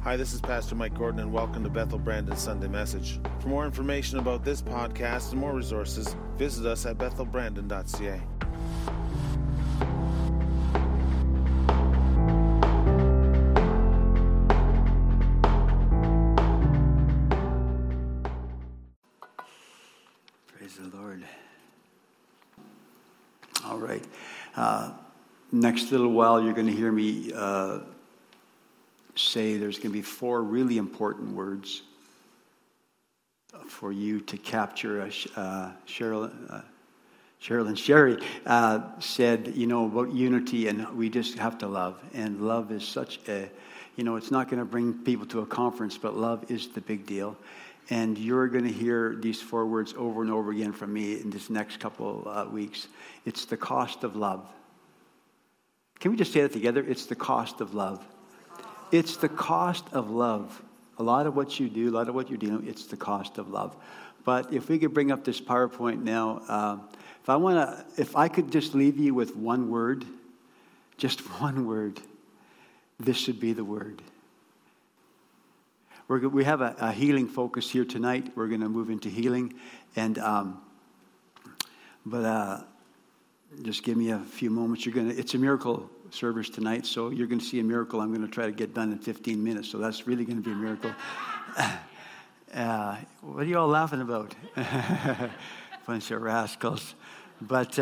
Hi, this is Pastor Mike Gordon, and welcome to Bethel Brandon Sunday Message. For more information about this podcast and more resources, visit us at bethelbrandon.ca. Praise the Lord. All right. Next little while, you're going to hear me say there's going to be 4 really important words for you to capture. Cheryl and Sherry said, about unity, and we just have to love. And love is such a, it's not going to bring people to a conference, but love is the big deal. And you're going to hear these 4 words over and over again from me in this next couple weeks. It's the cost of love. Can we just say that together? It's the cost of love. It's the cost of love. A lot of what you do, a lot of what you're doing, it's the cost of love. But if we could bring up this PowerPoint now, if I could just leave you with one word, just one word, this should be the word. We have a healing focus here tonight. We're going to move into healing, and just give me a few moments. It's a miracle service tonight, so you're going to see a miracle I'm going to try to get done in 15 minutes, so that's really going to be a miracle. What are you all laughing about? Bunch of rascals. But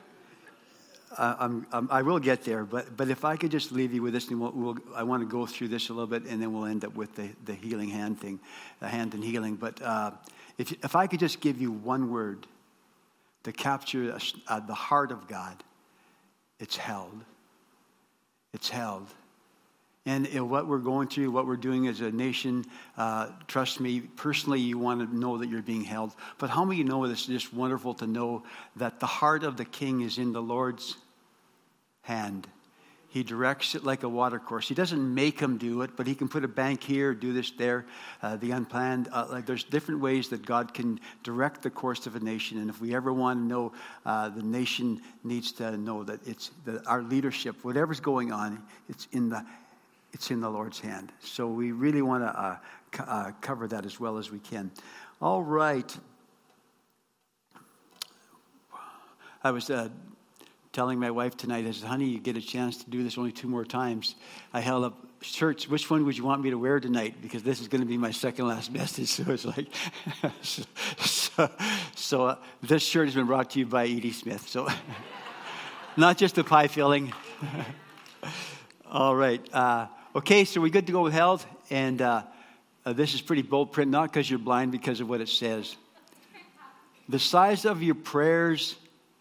I will get there, but if I could just leave you with this, and I want to go through this a little bit, and then we'll end up with the healing hand thing, the hand in healing. But if I could just give you one word to capture the heart of God, it's held. It's held. And what we're going through, what we're doing as a nation, trust me, personally, you want to know that you're being held. But how many of you know it's just wonderful to know that the heart of the king is in the Lord's hand? He directs it like a water course. He doesn't make him do it, but he can put a bank here, do this there, the unplanned. There's different ways that God can direct the course of a nation. And if we ever want to know, the nation needs to know that our leadership, whatever's going on, it's in the Lord's hand. So we really want to cover that as well as we can. All right. I was telling my wife tonight, I said, honey, you get a chance to do this only 2 more times. I held up shirts. Which one would you want me to wear tonight? Because this is going to be my second last message. So it's like, so this shirt has been brought to you by Edie Smith. So not just the pie filling. All right. Okay, so we're good to go with held. And this is pretty bold print, not because you're blind, because of what it says. The size of your prayers,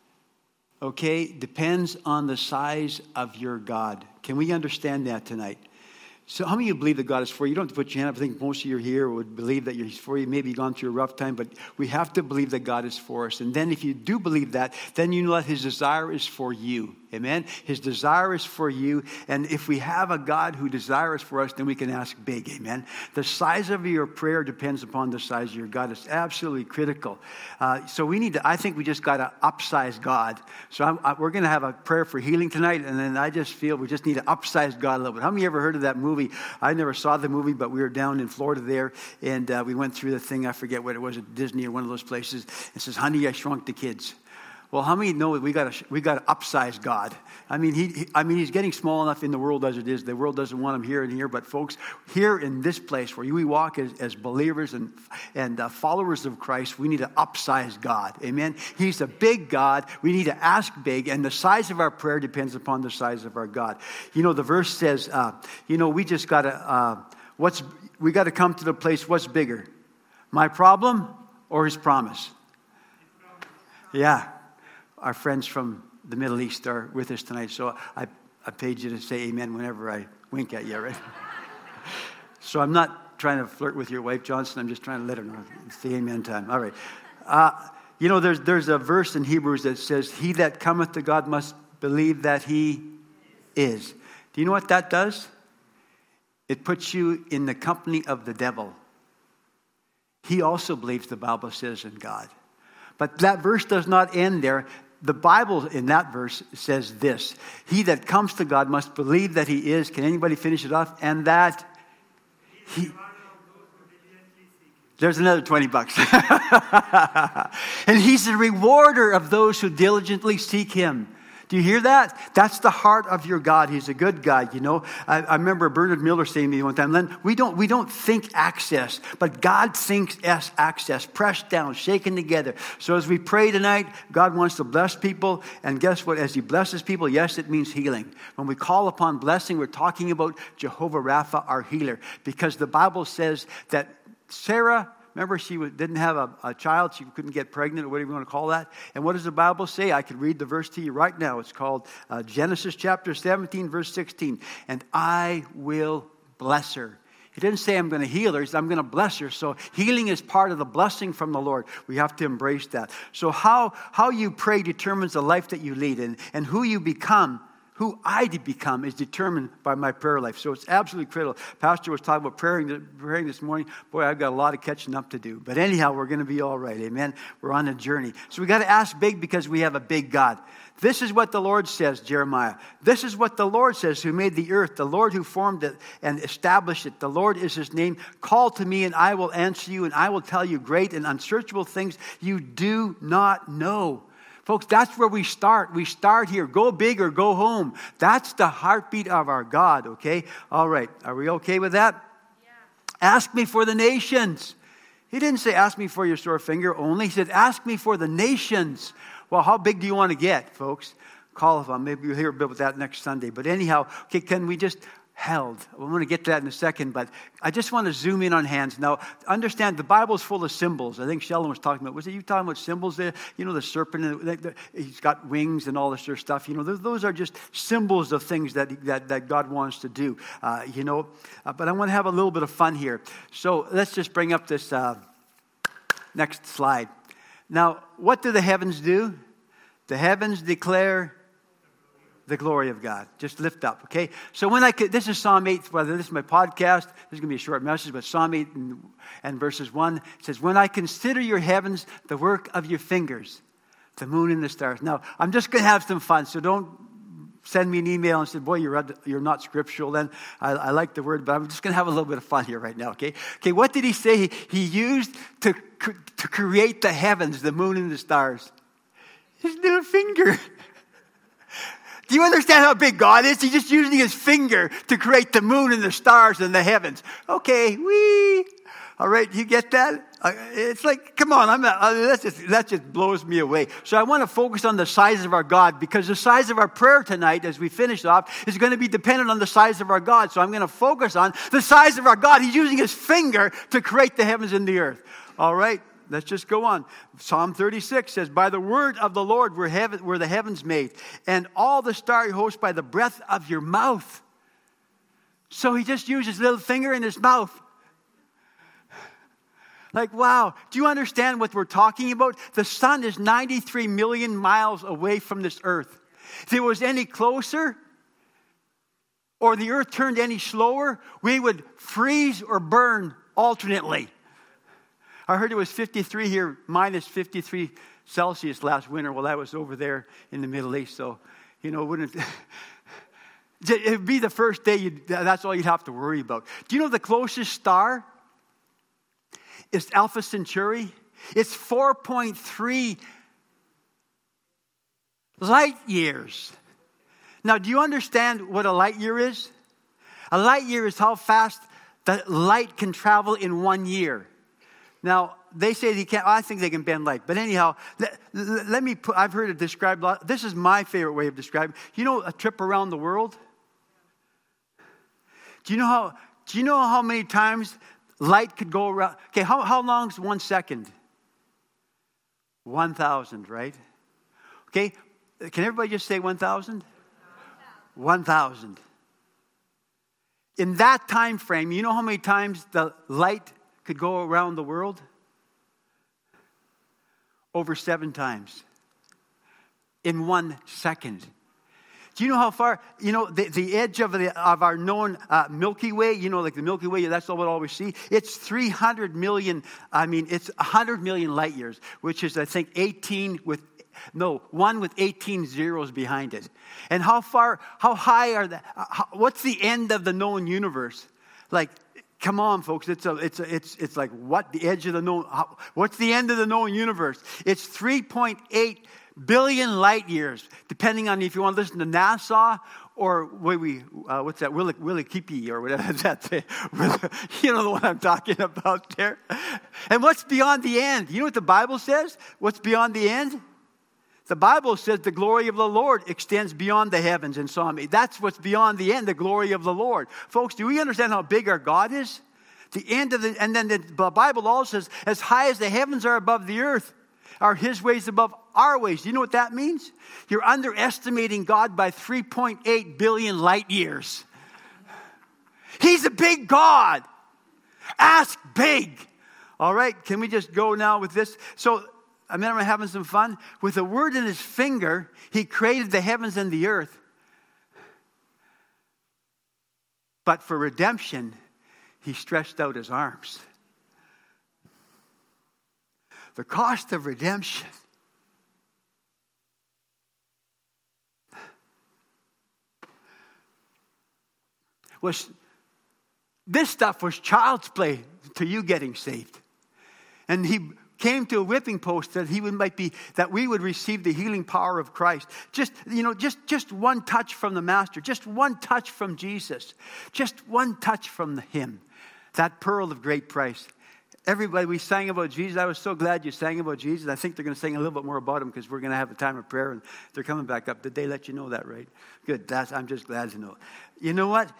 depends on the size of your God. Can we understand that tonight? So how many of you believe that God is for you? You don't have to put your hand up. I think most of you here would believe that He's for you. Maybe you've gone through a rough time, but we have to believe that God is for us. And then if you do believe that, then you know that His desire is for you. Amen? His desire is for you. And if we have a God who desires for us, then we can ask big. Amen? The size of your prayer depends upon the size of your God. It's absolutely critical. So I think we just got to upsize God. So we're going to have a prayer for healing tonight. And then I just feel we just need to upsize God a little bit. How many ever heard of that movie? I never saw the movie, but we were down in Florida there. And we went through the thing. I forget what it was, at Disney or one of those places. It says, honey, I shrunk the kids. Well, how many know that we got to upsize God? I mean, He's getting small enough in the world as it is. The world doesn't want Him here and here, but folks, here in this place where we walk as believers and followers of Christ, we need to upsize God. Amen. He's a big God. We need to ask big, and the size of our prayer depends upon the size of our God. The verse says, we just got to we got to come to the place. What's bigger, my problem or His promise? Yeah. Our friends from the Middle East are with us tonight, so I paid you to say amen whenever I wink at you, right? So I'm not trying to flirt with your wife, Johnson. I'm just trying to let her know it's the amen time. All right. There's a verse in Hebrews that says, he that cometh to God must believe that He is. Do you know what that does? It puts you in the company of the devil. He also believes, the Bible says, in God. But that verse does not end there. The Bible in that verse says this: he that comes to God must believe that He is. Can anybody finish it off? And that There's another $20. And he's the rewarder of those who diligently seek him. Do you hear that? That's the heart of your God. He's a good God, you know. I remember Bernard Miller saying to me one time, Len, we don't think access, but God thinks access, pressed down, shaken together. So as we pray tonight, God wants to bless people. And guess what? As he blesses people, yes, it means healing. When we call upon blessing, we're talking about Jehovah Rapha, our healer. Because the Bible says that Sarah, remember, she didn't have a child. She couldn't get pregnant, or whatever you want to call that. And what does the Bible say? I could read the verse to you right now. It's called Genesis chapter 17, verse 16. And I will bless her. He didn't say I'm going to heal her. He said I'm going to bless her. So healing is part of the blessing from the Lord. We have to embrace that. So how you pray determines the life that you lead. And who you become, who I become, is determined by my prayer life. So it's absolutely critical. Pastor was talking about praying this morning. Boy, I've got a lot of catching up to do. But anyhow, we're going to be all right. Amen. We're on a journey. So we got to ask big because we have a big God. This is what the Lord says, Jeremiah. This is what the Lord says, who made the earth, the Lord who formed it and established it. The Lord is his name. Call to me and I will answer you, and I will tell you great and unsearchable things you do not know. Folks, that's where we start. We start here. Go big or go home. That's the heartbeat of our God, okay? All right. Are we okay with that? Yeah. Ask me for the nations. He didn't say ask me for your sore finger only. He said ask me for the nations. Well, how big do you want to get, folks? Call upon. Maybe we'll hear a bit about that next Sunday. But anyhow, okay, can we just held? I'm going to get to that in a second, but I just want to zoom in on hands. Now, understand, the Bible's full of symbols. I think Sheldon was talking about, was it you talking about symbols there? You know, the serpent, he's got wings and all this sort of stuff. You know, those are just symbols of things that God wants to do, But I want to have a little bit of fun here. So let's just bring up this next slide. Now, what do the heavens do? The heavens declare the glory of God. Just lift up, okay? So this is Psalm 8, whether this is my podcast, this is going to be a short message, but Psalm 8 and verses 1, it says, when I consider your heavens, the work of your fingers, the moon and the stars. Now, I'm just going to have some fun, so don't send me an email and say, boy, you're not scriptural then. I like the word, but I'm just going to have a little bit of fun here right now, okay? Okay, what did he say he used to create the heavens, the moon and the stars? His little finger. Do you understand how big God is? He's just using his finger to create the moon and the stars and the heavens. Okay, wee. All right, you get that? It's like, come on, that just blows me away. So I want to focus on the size of our God, because the size of our prayer tonight, as we finish off, is going to be dependent on the size of our God. So I'm going to focus on the size of our God. He's using his finger to create the heavens and the earth. All right, let's just go on. Psalm 36 says, by the word of the Lord were the heavens made, and all the starry host by the breath of your mouth. So he just used his little finger in his mouth. Like, wow. Do you understand what we're talking about? The sun is 93 million miles away from this earth. If it was any closer, or the earth turned any slower, we would freeze or burn alternately. I heard it was 53 here, minus 53 Celsius last winter. Well, that was over there in the Middle East. So, wouldn't it'd be the first day, that's all you'd have to worry about. Do you know the closest star is Alpha Centauri? It's 4.3 light years. Now, do you understand what a light year is? A light year is how fast the light can travel in 1 year. Now, they say they can't. I think they can bend light. But anyhow, let me put, I've heard it described. This is my favorite way of describing. You know a trip around the world? Do you know how many times light could go around? Okay, how long is 1 second? 1,000, right? Okay, can everybody just say 1,000? 1,000. In that time frame, you know how many times the light could go around the world? Over 7 times. In 1 second. Do you know how far, the edge of our known Milky Way, like the Milky Way, that's all we see. It's 300 million, it's 100 million light years, which is, I think, 1 with 18 zeros behind it. And how high are what's the end of the known universe? Like Come on, folks. It's like what the edge of the known. What's the end of the known universe? It's 3.8 billion light years, depending on if you want to listen to NASA or what's that? Willy Kipi or whatever that's. You know the one I'm talking about there. And what's beyond the end? You know what the Bible says? What's beyond the end? The Bible says the glory of the Lord extends beyond the heavens in Psalm 8. That's what's beyond the end, the glory of the Lord. Folks, do we understand how big our God is? The end of and then the Bible also says, as high as the heavens are above the earth, are his ways above our ways. Do you know what that means? You're underestimating God by 3.8 billion light years. He's a big God. Ask big. All right, can we just go now with this? So, I remember having some fun. With a word in his finger, he created the heavens and the earth. But for redemption, he stretched out his arms. The cost of redemption this stuff was child's play to you getting saved. And he came to a whipping post that that we would receive the healing power of Christ. Just one touch from the Master, just one touch from Jesus, just one touch from him. That pearl of great price. Everybody, we sang about Jesus. I was so glad you sang about Jesus. I think they're going to sing a little bit more about him because we're going to have a time of prayer and they're coming back up. Did they let you know that, right? Good. I'm just glad to know. You know what?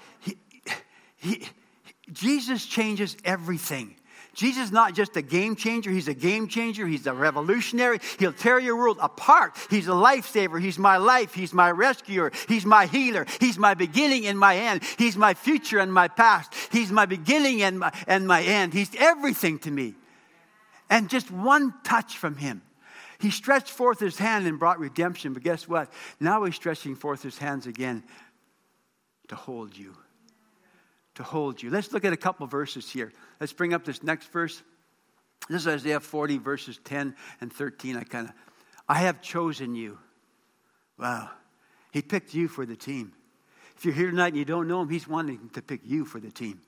Jesus changes everything. Jesus is not just a game changer. He's a game changer. He's a revolutionary. He'll tear your world apart. He's a lifesaver. He's my life. He's my rescuer. He's my healer. He's my beginning and my end. He's my future and my past. He's my beginning and my end. He's everything to me. And just one touch from him. He stretched forth his hand and brought redemption. But guess what? Now he's stretching forth his hands again to hold you. To hold you. Let's look at a couple verses here. Let's bring up this next verse. This is Isaiah 40, verses 10 and 13. I have chosen you. Wow. He picked you for the team. If you're here tonight and you don't know him, he's wanting to pick you for the team.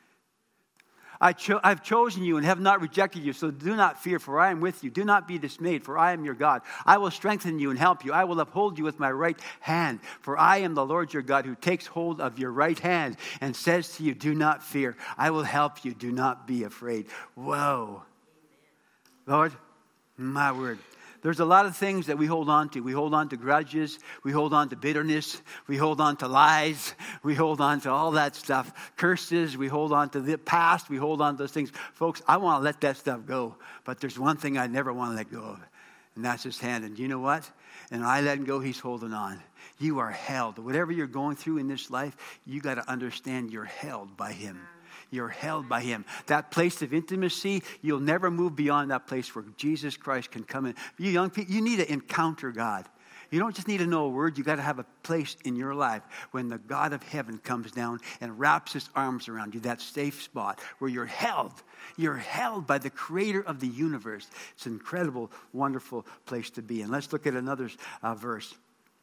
I've chosen you and have not rejected you, so do not fear, for I am with you. Do not be dismayed, for I am your God. I will strengthen you and help you. I will uphold you with my right hand, for I am the Lord your God who takes hold of your right hand and says to you, do not fear. I will help you. Do not be afraid. Whoa. Lord, my word. There's a lot of things that we hold on to. We hold on to grudges. We hold on to bitterness. We hold on to lies. We hold on to all that stuff. Curses. We hold on to the past. We hold on to those things. Folks, I want to let that stuff go. But there's one thing I never want to let go of. And that's his hand. And you know what? And I let him go, he's holding on. You are held. Whatever you're going through in this life, you got to understand you're held by him. You're held by him. That place of intimacy, you'll never move beyond that place where Jesus Christ can come in. You young people, you need to encounter God. You don't just need to know a word. You got to have a place in your life when the God of heaven comes down and wraps his arms around you, that safe spot where you're held. You're held by the creator of the universe. It's an incredible, wonderful place to be in. Let's look at another verse.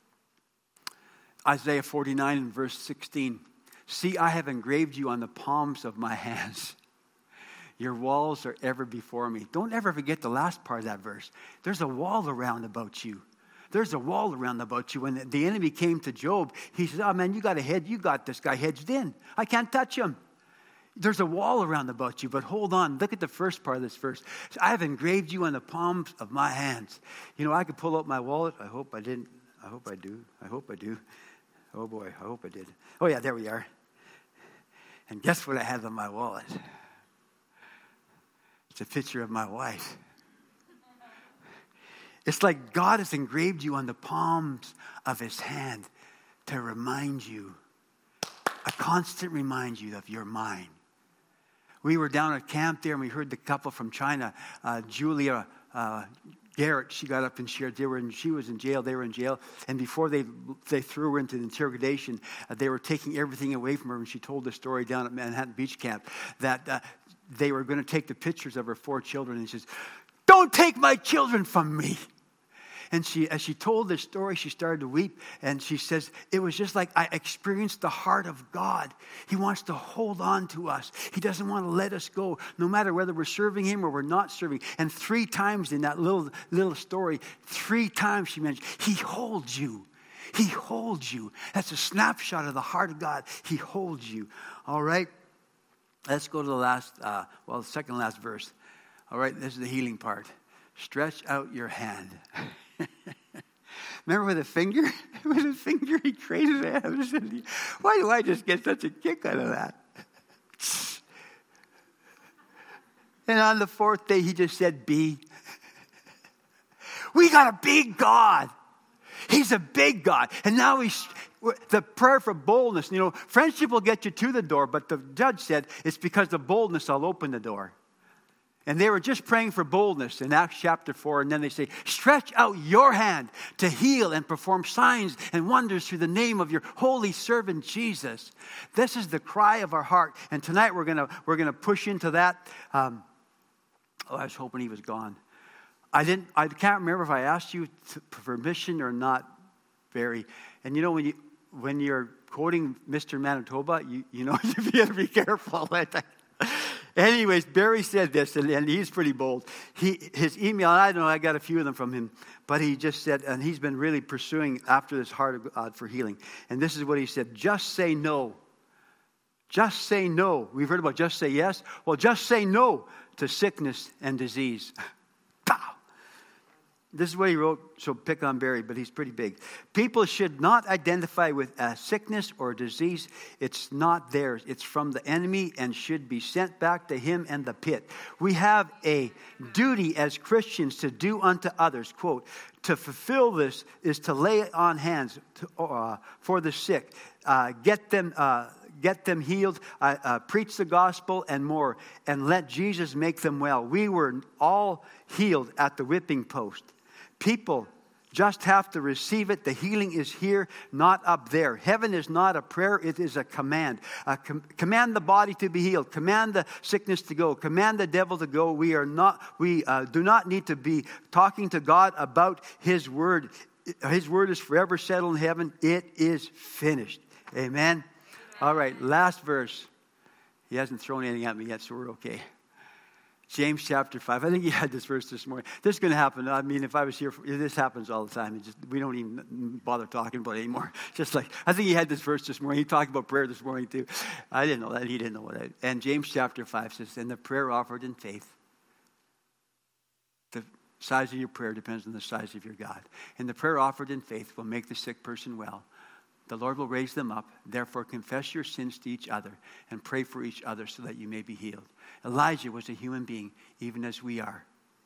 Isaiah 49 and verse 16. See, I have engraved you on the palms of my hands. Your walls are ever before me. Don't ever forget the last part of that verse. There's a wall around about you. There's a wall around about you. When the enemy came to Job, he said, oh man, you got this guy hedged in. I can't touch him. There's a wall around about you, but hold on. Look at the first part of this verse. I have engraved you on the palms of my hands. You know, I could pull out my wallet. I hope I didn't. I hope I do. I hope I do. Oh boy, I hope I did. Oh yeah, there we are. And guess what I have in my wallet? It's a picture of my wife. It's like God has engraved you on the palms of his hand to remind you, a constant remind you of your mind. We were down at camp there and we heard the couple from China, Julia Garrett, she got up and shared. She was in jail. They were in jail. And before they threw her into the interrogation, they were taking everything away from her. And she told the story down at Manhattan Beach Camp that they were going to take the pictures of her 4 children. And she says, don't take my children from me. And as she told this story, she started to weep. And she says, it was just like I experienced the heart of God. He wants to hold on to us. He doesn't want to let us go, no matter whether we're serving him or we're not serving. And 3 times in that little story, 3 times she mentioned, he holds you. He holds you. That's a snapshot of the heart of God. He holds you. All right. Let's go to the second to last verse. All right. This is the healing part. Stretch out your hand. Remember with a finger? With a finger he created a hand. Why do I just get such a kick out of that? And on the 4th day he just said, be. We got a big God. He's a big God. And now the prayer for boldness. You know, friendship will get you to the door, but the judge said it's because of boldness I'll open the door. And they were just praying for boldness in Acts chapter 4. And then they say, stretch out your hand to heal and perform signs and wonders through the name of your holy servant Jesus. This is the cry of our heart. And tonight we're gonna push into that. I was hoping he was gone. I can't remember if I asked you for permission or not, Barry. And you know, when you're quoting Mr. Manitoba, you know you have to be careful. Anyways, Barry said this, and he's pretty bold. His email, I don't know, I got a few of them from him, but he just said, and he's been really pursuing after this heart of God for healing. And this is what he said: just say no. Just say no. We've heard about just say yes. Well, just say no to sickness and disease. Pow! This is what he wrote, so pick on Barry, but he's pretty big. People should not identify with a sickness or disease. It's not theirs. It's from the enemy and should be sent back to him and the pit. We have a duty as Christians to do unto others. Quote, to fulfill this is to lay on hands for the sick, get them healed, preach the gospel and more, and let Jesus make them well. We were all healed at the whipping post. People just have to receive it. The healing is here, not up there. Heaven is not a prayer, it is a command. Command the body to be healed. Command the sickness to go. Command the devil to go. We do not need to be talking to God about his word. His word is forever settled in heaven. It is finished. Amen. All right, last verse. He hasn't thrown anything at me yet, so we're okay. James chapter 5. I think he had this verse this morning. This is going to happen. I mean, if I was here, this happens all the time. We don't even bother talking about it anymore. Just like, I think he had this verse this morning. He talked about prayer this morning too. I didn't know that. He didn't know what And James chapter 5 says, and the prayer offered in faith. The size of your prayer depends on the size of your God. And the prayer offered in faith will make the sick person well. The Lord will raise them up. Therefore, confess your sins to each other and pray for each other so that you may be healed. Elijah was a human being, even as we are.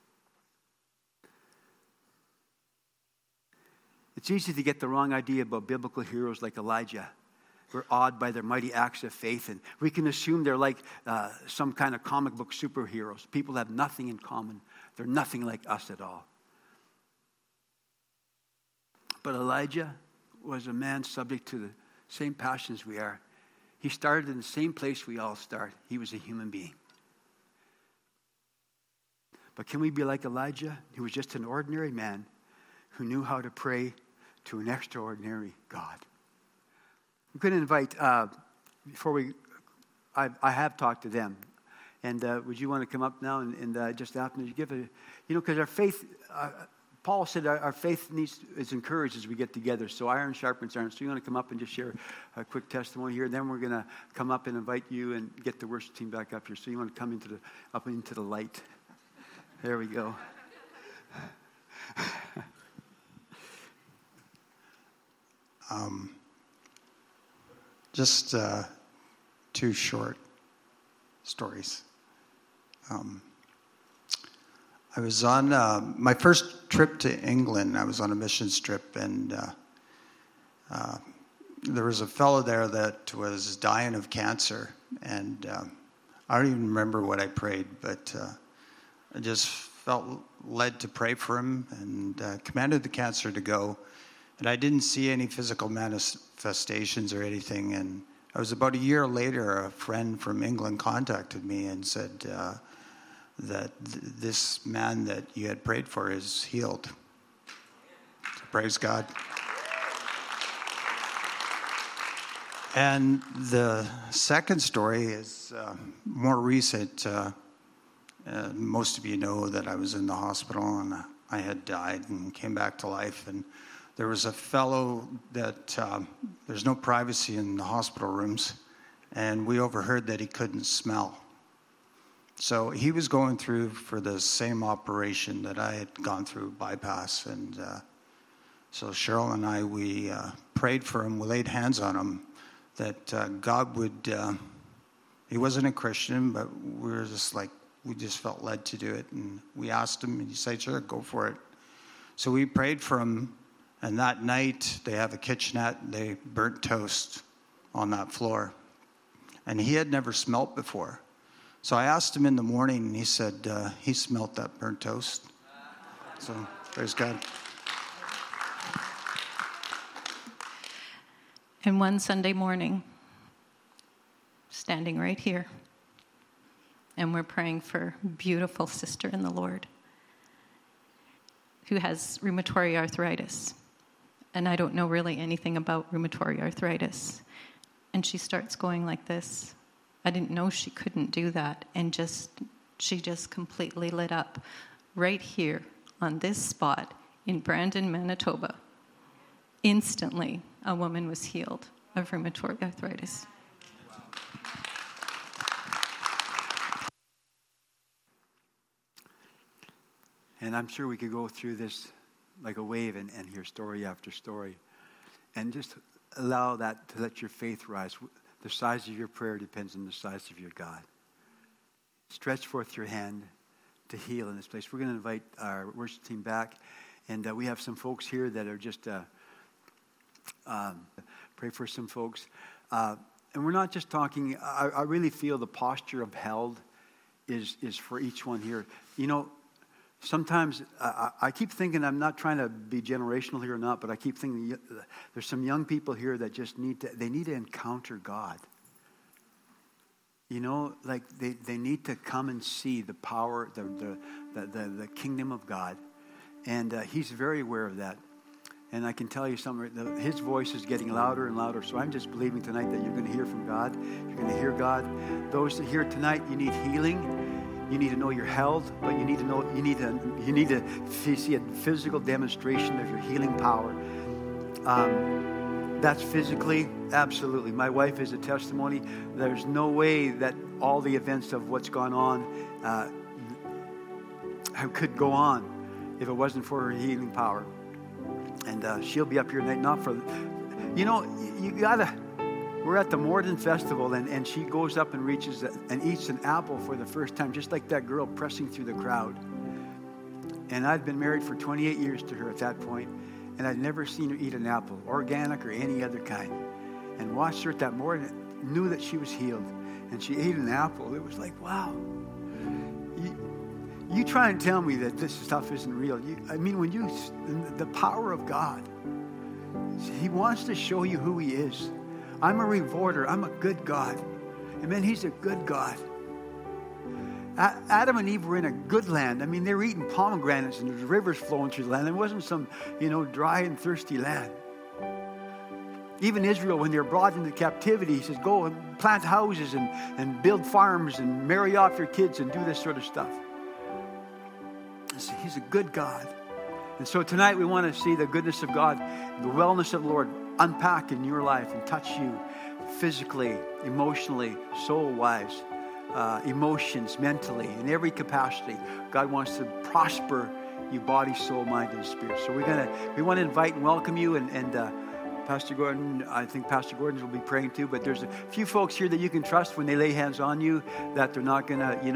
It's easy to get the wrong idea about biblical heroes like Elijah. We're awed by their mighty acts of faith, and we can assume they're like some kind of comic book superheroes. People have nothing in common. They're nothing like us at all. But Elijah was a man subject to the same passions we are. He started in the same place we all start. He was a human being. But can we be like Elijah, who was just an ordinary man who knew how to pray to an extraordinary God? I'm going to invite, I have talked to them. And would you want to come up now and just after you give because our faith, Paul said our faith is encouraged as we get together. So iron sharpens iron. So you want to come up and just share a quick testimony here. And then we're going to come up and invite you and get the worship team back up here. So you want to come up into the light. There we go. Just 2 short stories. I was on my first trip to England. I was on a missions trip, and there was a fellow there that was dying of cancer. And I don't even remember what I prayed, but I just felt led to pray for him and commanded the cancer to go. And I didn't see any physical manifestations or anything. And I was about a year later, a friend from England contacted me and said that this man that you had prayed for is healed. Praise God. And the second story is more recent. Most of you know that I was in the hospital and I had died and came back to life. And there was a fellow that there's no privacy in the hospital rooms, and we overheard that he couldn't smell. So he was going through for the same operation that I had gone through, bypass. And so Cheryl and I, we prayed for him. We laid hands on him that God would, he wasn't a Christian, but we just felt led to do it. And we asked him, and he said, sure, go for it. So we prayed for him. And that night, they have a kitchenette. They burnt toast on that floor. And he had never smelt before. So I asked him in the morning, and he said he smelt that burnt toast. So praise God. And one Sunday morning, standing right here, and we're praying for a beautiful sister in the Lord who has rheumatoid arthritis. And I don't know really anything about rheumatoid arthritis. And she starts going like this. I didn't know she couldn't do that. And she just completely lit up right here on this spot in Brandon, Manitoba. Instantly, a woman was healed of rheumatoid arthritis. And I'm sure we could go through this like a wave and hear story after story. And just allow that to let your faith rise. The size of your prayer depends on the size of your God. Stretch forth your hand to heal in this place. We're going to invite our worship team back. And we have some folks here that are just pray for some folks. And we're not just talking, I really feel the posture of held is for each one here. You know, sometimes I keep thinking, I'm not trying to be generational here or not, but I keep thinking there's some young people here that just need to encounter God. You know, like they need to come and see the power, the kingdom of God. And he's very aware of that. And I can tell you something, his voice is getting louder and louder. So I'm just believing tonight that you're going to hear from God. You're going to hear God. Those that here tonight, you need healing. You need to know you're held, but you need to see a physical demonstration of your healing power. That's physically, absolutely. My wife is a testimony. There's no way that all the events of what's gone on could go on if it wasn't for her healing power. And she'll be up here tonight, not for, you know, we're at the Morden Festival, and she goes up and reaches and eats an apple for the first time, just like that girl pressing through the crowd. And I'd been married for 28 years to her at that point, and I'd never seen her eat an apple, organic or any other kind. And watched her at that Morden, knew that she was healed, and she ate an apple. It was like, wow. You try and tell me that this stuff isn't real. The power of God, he wants to show you who he is. I'm a rewarder. I'm a good God. Amen. He's a good God. Adam and Eve were in a good land. I mean, they were eating pomegranates and there's rivers flowing through the land. It wasn't some, dry and thirsty land. Even Israel, when they were brought into captivity, he says, go and plant houses and build farms and marry off your kids and do this sort of stuff. He's a good God. And so tonight we want to see the goodness of God, the wellness of the Lord unpack in your life and touch you physically, emotionally, soul-wise, emotions, mentally, in every capacity. God wants to prosper you body, soul, mind, and spirit. So we want to invite and welcome you, and Pastor Gordon, I think Pastor Gordon will be praying too, but there's a few folks here that you can trust when they lay hands on you that they're not going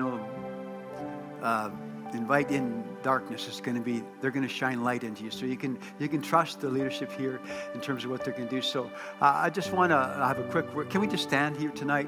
to, invite in darkness. They're going to shine light into you. So you can trust the leadership here in terms of what they're going to do. So I just want to have a quick word. Can we just stand here tonight?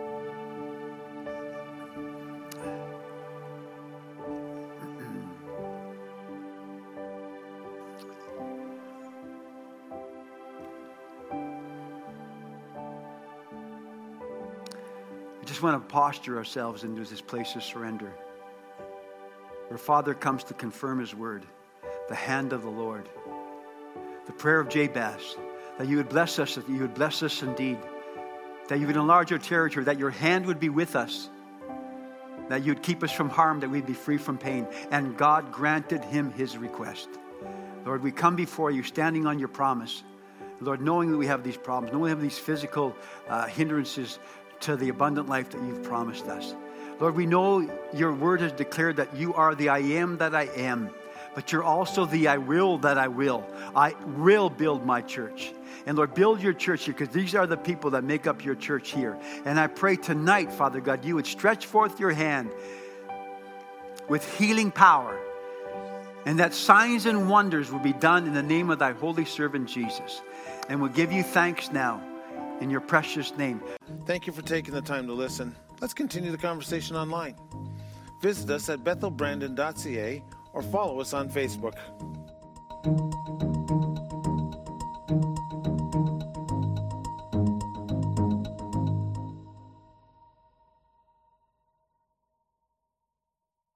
I just want to posture ourselves into this place of surrender. Our Father comes to confirm his word, the hand of the Lord. the prayer of Jabez, that you would bless us, that you would bless us indeed, that you would enlarge our territory, that your hand would be with us, that you would keep us from harm, that we'd be free from pain. And God granted him his request. Lord, we come before you standing on your promise. Lord, knowing that we have these problems, knowing we have these physical hindrances to the abundant life that you've promised us. Lord, we know your word has declared that you are the I am that I am, but you're also the I will that I will. I will build my church. And Lord, build your church here, because these are the people that make up your church here. And I pray tonight, Father God, you would stretch forth your hand with healing power, and that signs and wonders will be done in the name of thy holy servant Jesus. And we'll give you thanks now in your precious name. Thank you for taking the time to listen. Let's continue the conversation online. Visit us at bethelbrandon.ca or follow us on Facebook.